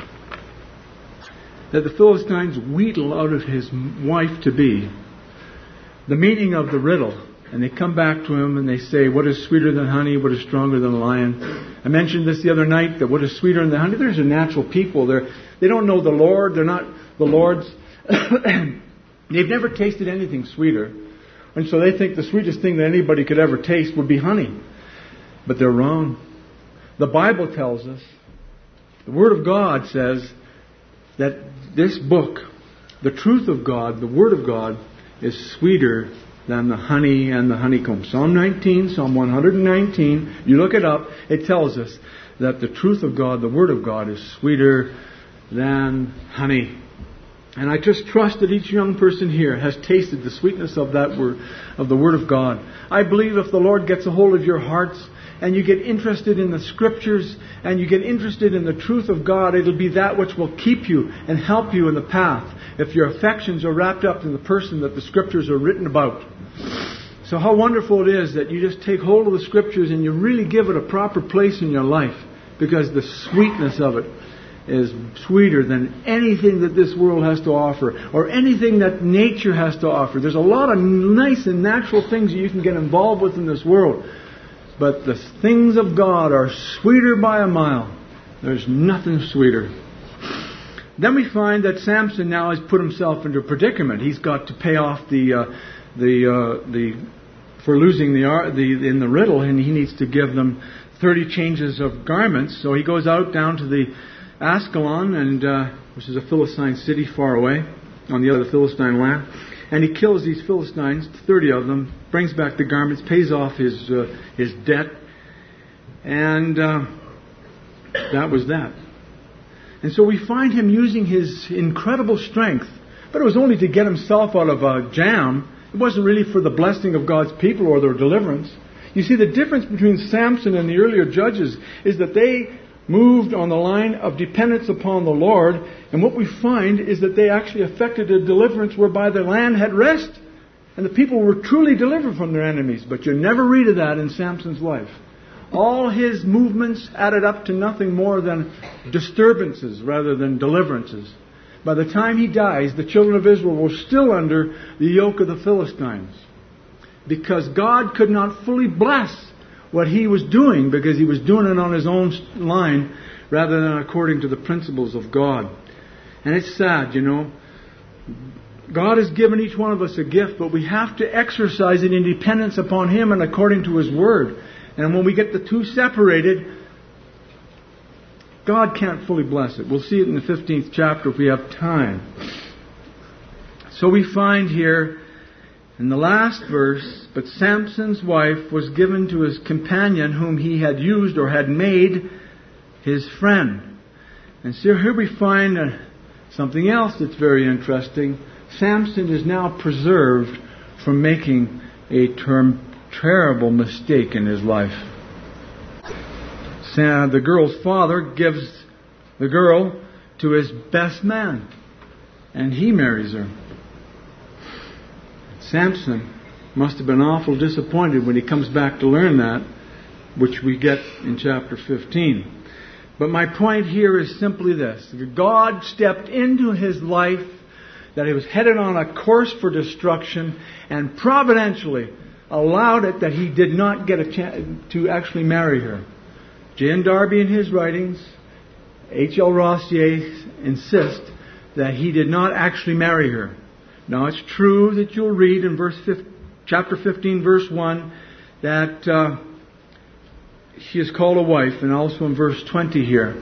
that the Philistines wheedle out of his wife-to-be the meaning of the riddle. And they come back to him and they say, what is sweeter than honey? What is stronger than a lion? I mentioned this the other night, that what is sweeter than honey? There's a natural people. They're, they don't know the Lord. They're not the Lord's. They've never tasted anything sweeter. And so they think the sweetest thing that anybody could ever taste would be honey. But they're wrong. The Bible tells us, the Word of God says that this book, the truth of God, the Word of God, is sweeter than the honey and the honeycomb. Psalm nineteen, Psalm one nineteen, you look it up, it tells us that the truth of God, the Word of God, is sweeter than honey. And I just trust that each young person here has tasted the sweetness of that word, of the Word of God. I believe if the Lord gets a hold of your hearts and you get interested in the Scriptures and you get interested in the truth of God, it'll be that which will keep you and help you in the path if your affections are wrapped up in the person that the Scriptures are written about. So how wonderful it is that you just take hold of the Scriptures and you really give it a proper place in your life, because the sweetness of it is sweeter than anything that this world has to offer or anything that nature has to offer. There's a lot of nice and natural things that you can get involved with in this world, but the things of God are sweeter by a mile. There's nothing sweeter. Then we find that Samson now has put himself into a predicament. He's got to pay off the uh, the uh, the for losing the, the in the riddle, and he needs to give them thirty changes of garments. So he goes out down to the Ascalon, and uh, which is a Philistine city far away on the other Philistine land, and he kills these Philistines, thirty of them, brings back the garments, pays off his uh, his debt, and uh, that was that. And so we find him using his incredible strength. But it was only to get himself out of a jam. It wasn't really for the blessing of God's people or their deliverance. You see, the difference between Samson and the earlier judges is that they moved on the line of dependence upon the Lord. And what we find is that they actually effected a deliverance whereby the land had rest. And the people were truly delivered from their enemies. But you never read of that in Samson's life. All his movements added up to nothing more than disturbances rather than deliverances. By the time he dies, the children of Israel were still under the yoke of the Philistines. Because God could not fully bless what he was doing, because he was doing it on his own line rather than according to the principles of God. And it's sad, you know. God has given each one of us a gift, but we have to exercise it in dependence upon him and according to his word. And when we get the two separated, God can't fully bless it. We'll see it in the fifteenth chapter if we have time. So we find here in the last verse, but Samson's wife was given to his companion whom he had used or had made his friend. And so here we find uh, something else that's very interesting. Samson is now preserved from making a term, terrible mistake in his life. The girl's father gives the girl to his best man, and he marries her. Samson must have been awful disappointed when he comes back to learn that, which we get in chapter fifteen. But my point here is simply this. God stepped into his life, that he was headed on a course for destruction, and providentially allowed it that he did not get a chance to actually marry her. J N Darby in his writings, H L Rossier insist that he did not actually marry her. Now it's true that you'll read in verse fifteen, chapter fifteen, verse one, that uh, she is called a wife, and also in verse twenty here.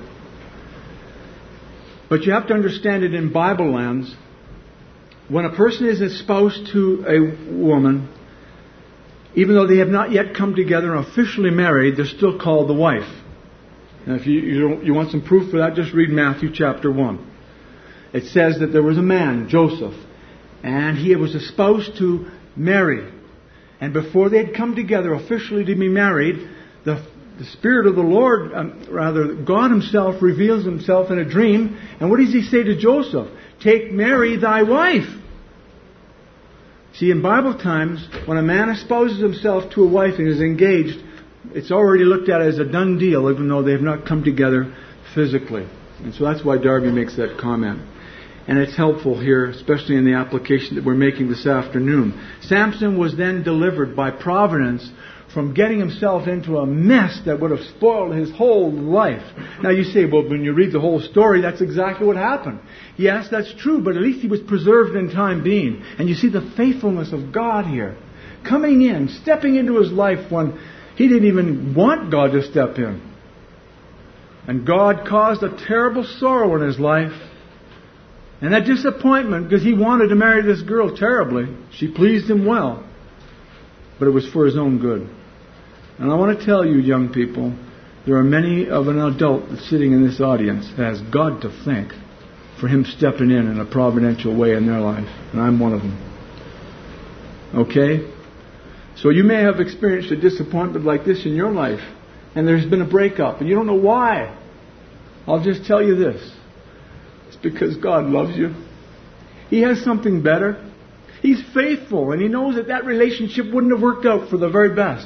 But you have to understand it in Bible lands. When a person is espoused to a woman, even though they have not yet come together and officially married, they're still called the wife. Now, if you, you, don't, you want some proof for that, just read Matthew chapter one. It says that there was a man, Joseph, and he was espoused to Mary. And before they had come together officially to be married, the, the Spirit of the Lord, um, rather, God himself reveals himself in a dream. And what does he say to Joseph? Take Mary, thy wife. See, in Bible times, when a man espouses himself to a wife and is engaged, it's already looked at as a done deal, even though they have not come together physically. And so that's why Darby makes that comment. And it's helpful here, especially in the application that we're making this afternoon. Samson was then delivered by providence from getting himself into a mess that would have spoiled his whole life. Now you say, well, when you read the whole story, that's exactly what happened. Yes, that's true, but at least he was preserved in time being. And you see the faithfulness of God here. Coming in, stepping into his life when he didn't even want God to step in. And God caused a terrible sorrow in his life. And a disappointment because he wanted to marry this girl terribly. She pleased him well. But it was for his own good. And I want to tell you, young people, there are many of an adult that's sitting in this audience that has God to thank for him stepping in in a providential way in their life. And I'm one of them. Okay? So you may have experienced a disappointment like this in your life. And there's been a breakup. And you don't know why. I'll just tell you this. It's because God loves you. He has something better. He's faithful. And He knows that that relationship wouldn't have worked out for the very best.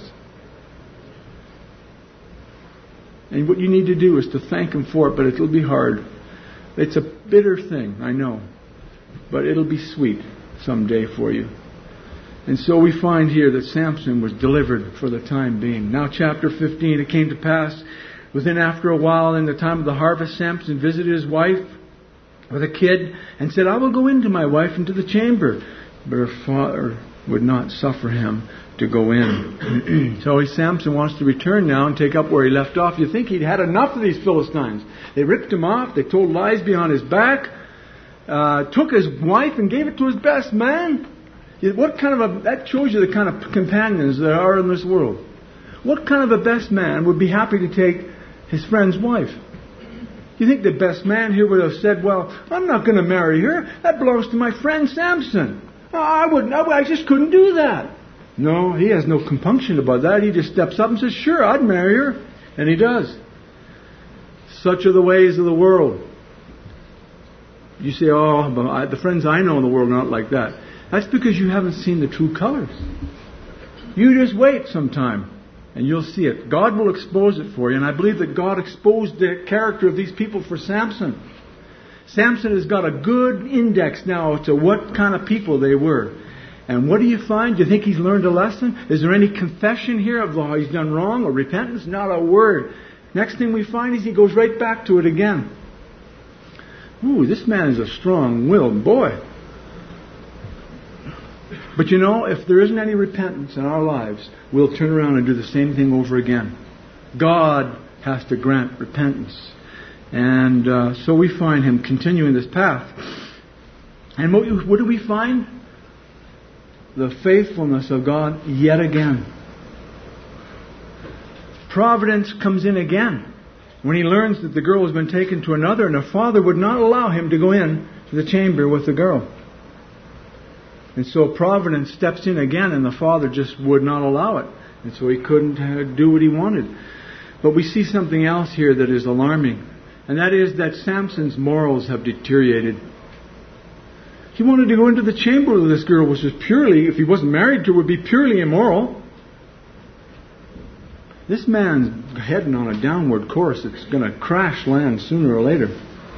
And what you need to do is to thank Him for it. But it'll be hard. It's a bitter thing, I know. But it'll be sweet someday for you. And so we find here that Samson was delivered for the time being. Now chapter fifteen, it came to pass, within after a while, in the time of the harvest, Samson visited his wife with a kid and said, I will go into my wife into the chamber. But her father would not suffer him to go in. So Samson wants to return now and take up where he left off. You think he'd had enough of these Philistines. They ripped him off. They told lies behind his back. Uh, took his wife and gave it to his best man. What kind of a, that shows you the kind of companions there are in this world. What kind of a best man would be happy to take his friend's wife? You think the best man here would have said, well, I'm not going to marry her. That belongs to my friend Samson. I wouldn't, I just couldn't do that. No, he has no compunction about that. He just steps up and says, sure, I'd marry her. And he does. Such are the ways of the world. You say, oh, but I, the friends I know in the world are not like that. That's because you haven't seen the true colors. You just wait sometime and you'll see it. God will expose it for you. And I believe that God exposed the character of these people for Samson. Samson has got a good index now to what kind of people they were. And what do you find? Do you think he's learned a lesson? Is there any confession here of how he's done wrong or repentance? Not a word. Next thing we find is he goes right back to it again. Ooh, this man is a strong-willed boy. But you know, if there isn't any repentance in our lives, we'll turn around and do the same thing over again. God has to grant repentance. And uh, so we find him continuing this path. And what, what do we find? The faithfulness of God yet again. Providence comes in again. When he learns that the girl has been taken to another, and the father would not allow him to go in to the chamber with the girl. And so Providence steps in again, and the father just would not allow it. And so he couldn't uh, do what he wanted. But we see something else here that is alarming. And that is that Samson's morals have deteriorated. He wanted to go into the chamber with this girl, which was purely, if he wasn't married to her, would be purely immoral. This man's heading on a downward course. It's going to crash land sooner or later.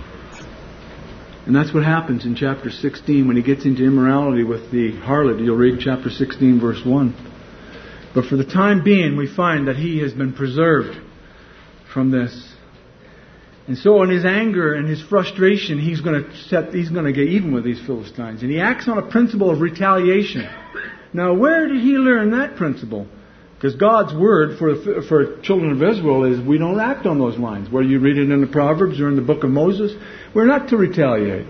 And that's what happens in chapter sixteen when he gets into immorality with the harlot. You'll read chapter sixteen, verse one. But for the time being, we find that he has been preserved from this. And so in his anger and his frustration, he's going to set, he's going to get even with these Philistines. And he acts on a principle of retaliation. Now, where did he learn that principle? Because God's word for for children of Israel is we don't act on those lines. Whether you read it in the Proverbs or in the book of Moses, we're not to retaliate.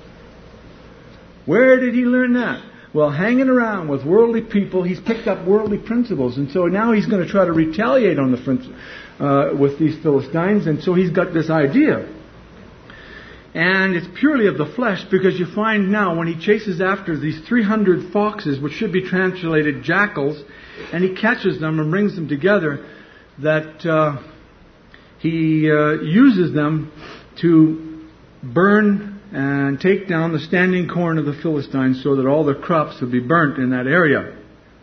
Where did he learn that? Well, hanging around with worldly people, he's picked up worldly principles. And so now he's going to try to retaliate on the uh, with these Philistines. And so he's got this idea. And it's purely of the flesh, because you find now when he chases after these three hundred foxes, which should be translated jackals, and he catches them and brings them together, that uh, he uh, uses them to burn and take down the standing corn of the Philistines so that all their crops would be burnt in that area.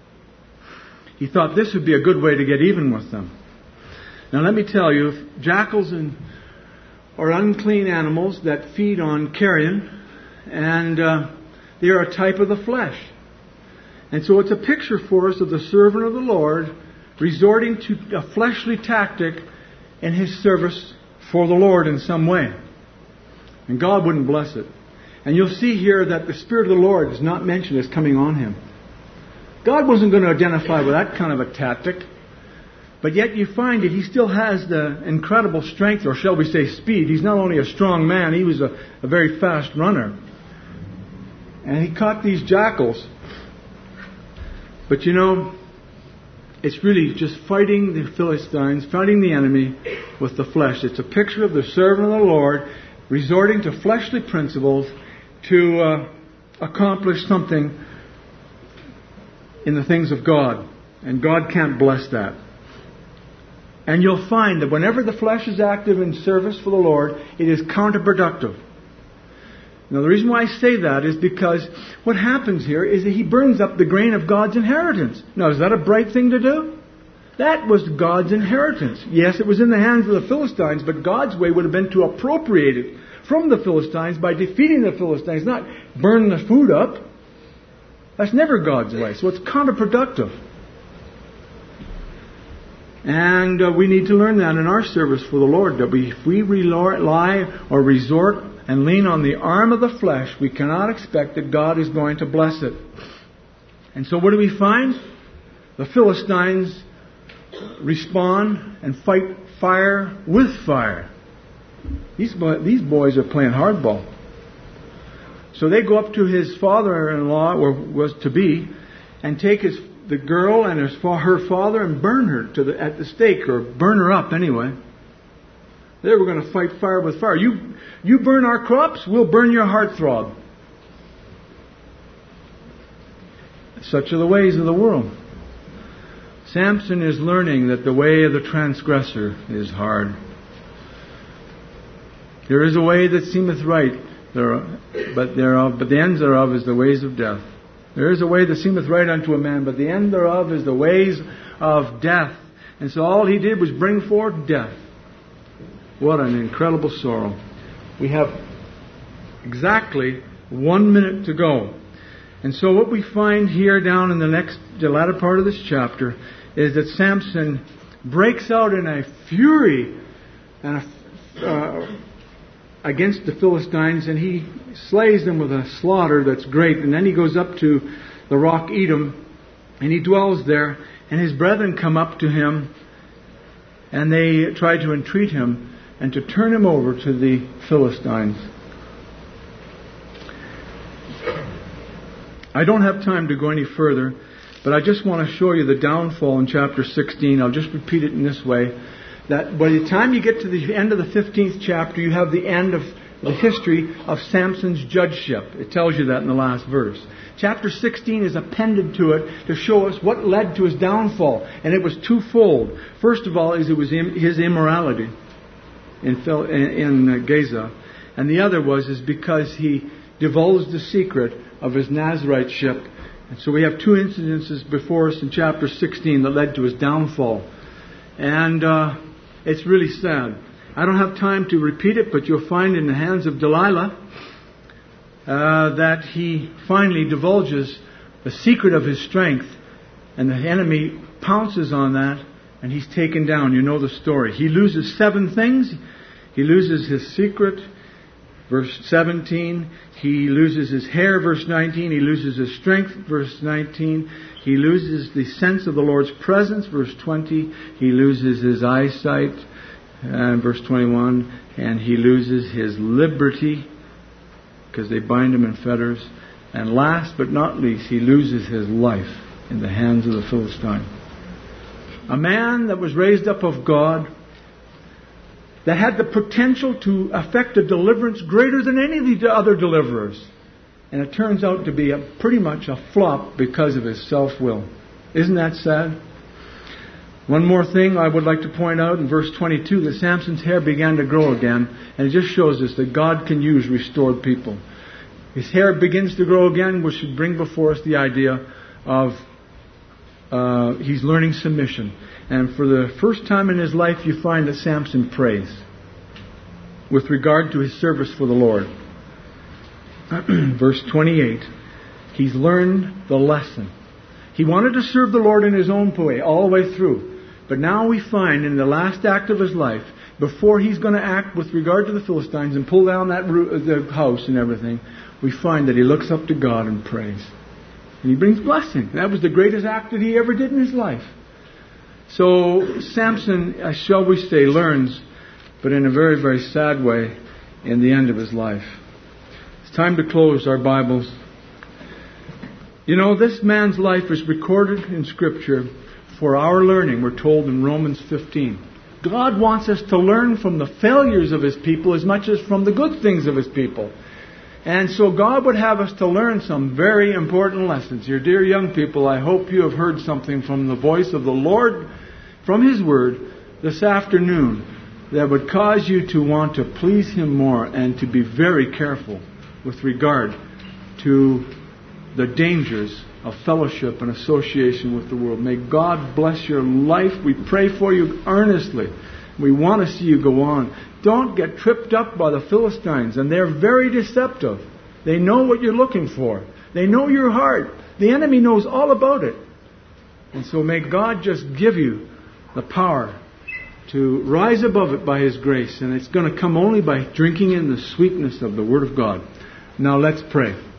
He thought this would be a good way to get even with them. Now let me tell you, jackals and are unclean animals that feed on carrion, and uh, they are a type of the flesh. And so it's a picture for us of the servant of the Lord resorting to a fleshly tactic in his service for the Lord in some way. And God wouldn't bless it. And you'll see here that the Spirit of the Lord is not mentioned as coming on him. God wasn't going to identify with that kind of a tactic. But yet you find that he still has the incredible strength, or shall we say speed. He's not only a strong man, he was a, a very fast runner. And he caught these jackals. But you know, it's really just fighting the Philistines, fighting the enemy with the flesh. It's a picture of the servant of the Lord resorting to fleshly principles to uh, accomplish something in the things of God. And God can't bless that. And you'll find that whenever the flesh is active in service for the Lord, it is counterproductive. Now the reason why I say that is because what happens here is that he burns up the grain of God's inheritance. Now is that a bright thing to do? That was God's inheritance. Yes, it was in the hands of the Philistines, but God's way would have been to appropriate it from the Philistines by defeating the Philistines, not burn the food up. That's never God's way. So it's counterproductive. And uh, we need to learn that in our service for the Lord, that we, if we rely or resort and lean on the arm of the flesh, we cannot expect that God is going to bless it. And so what do we find? The Philistines respond and fight fire with fire. These, these boys are playing hardball. So they go up to his father-in-law, or was to be, and take his the girl and his, her father and burn her to the, at the stake, or burn her up anyway. They were going to fight fire with fire. You, you burn our crops, we'll burn your heartthrob. Such are the ways of the world. Samson is learning that the way of the transgressor is hard. There is a way that seemeth right, there, but thereof, but the ends thereof is the ways of death. There is a way that seemeth right unto a man, but the end thereof is the ways of death. And so all he did was bring forth death. What an incredible sorrow. We have exactly one minute to go. And so what we find here down in the next, the latter part of this chapter, is that Samson breaks out in a fury and a, uh, against the Philistines, and he slays them with a slaughter that's great. And then he goes up to the rock Edom, and he dwells there, and his brethren come up to him, and they try to entreat him and to turn him over to the Philistines. I don't have time to go any further, but I just want to show you the downfall in chapter sixteen. I'll just repeat it in this way. That by the time you get to the end of the fifteenth chapter, you have the end of the history of Samson's judgeship. It tells you that in the last verse. Chapter sixteen is appended to it to show us what led to his downfall. And it was twofold. First of all, is it was his immorality in, in Gaza. And the other was is because he divulged the secret of his Naziriteship. And so we have two incidences before us in chapter sixteen that led to his downfall. And uh, it's really sad. I don't have time to repeat it, but you'll find in the hands of Delilah uh, that he finally divulges the secret of his strength, and the enemy pounces on that, and he's taken down. You know the story. He loses seven things. He loses his secret, verse seventeen. He loses his hair, verse nineteen. He loses his strength, verse nineteen. He loses the sense of the Lord's presence, verse twenty. He loses his eyesight, and verse twenty-one. And he loses his liberty, because they bind him in fetters. And last but not least, he loses his life in the hands of the Philistine. A man that was raised up of God, that had the potential to effect a deliverance greater than any of the other deliverers. And it turns out to be a, pretty much a flop because of his self-will. Isn't that sad? One more thing I would like to point out in verse twenty-two, that Samson's hair began to grow again. And it just shows us that God can use restored people. His hair begins to grow again, which should bring before us the idea of uh, he's learning submission. And for the first time in his life, you find that Samson prays with regard to his service for the Lord. Verse twenty-eight, he's learned the lesson. He wanted to serve the Lord in his own way, all the way through. But now we find in the last act of his life, before he's going to act with regard to the Philistines and pull down that roof, the house and everything, we find that he looks up to God and prays. And he brings blessing. That was the greatest act that he ever did in his life. So Samson, uh, shall we say, learns, but in a very, very sad way, in the end of his life. It's time to close our Bibles. You know, this man's life is recorded in Scripture for our learning, we're told in Romans fifteen. God wants us to learn from the failures of His people as much as from the good things of His people. And so God would have us to learn some very important lessons. Your dear young people, I hope you have heard something from the voice of the Lord, from His Word, this afternoon, that would cause you to want to please Him more and to be very careful with regard to the dangers of fellowship and association with the world. May God bless your life. We pray for you earnestly. We want to see you go on. Don't get tripped up by the Philistines, and they're very deceptive. They know what you're looking for. They know your heart. The enemy knows all about it. And so may God just give you the power to rise above it by His grace. And it's going to come only by drinking in the sweetness of the Word of God. Now let's pray.